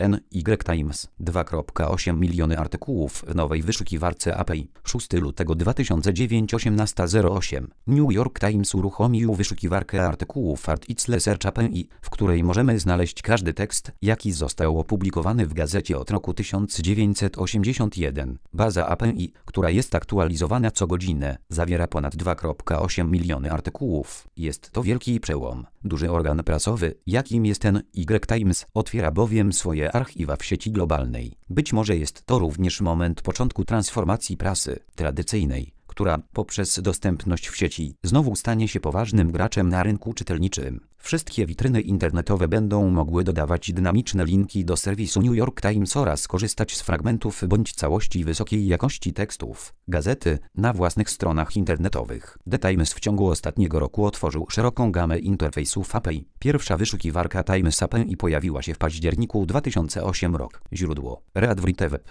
NY Times. 2,8 miliony artykułów w nowej wyszukiwarce API. 6 lutego 2009 18:08. New York Times uruchomił wyszukiwarkę artykułów Article Search API, w której możemy znaleźć każdy tekst, jaki został opublikowany w gazecie od roku 1981. Baza API, która jest aktualizowana co godzinę, zawiera ponad 2,8 miliony artykułów. Jest to wielki przełom. Duży organ prasowy, jakim jest NY Times, otwiera bowiem swoje archiwa w sieci globalnej. Być może jest to również moment początku transformacji prasy tradycyjnej, która poprzez dostępność w sieci znowu stanie się poważnym graczem na rynku czytelniczym. Wszystkie witryny internetowe będą mogły dodawać dynamiczne linki do serwisu New York Times oraz korzystać z fragmentów bądź całości wysokiej jakości tekstów gazety na własnych stronach internetowych. The Times w ciągu ostatniego roku otworzył szeroką gamę interfejsów API. Pierwsza wyszukiwarka Times API pojawiła się w październiku 2008 roku. Źródło: Read Write Web.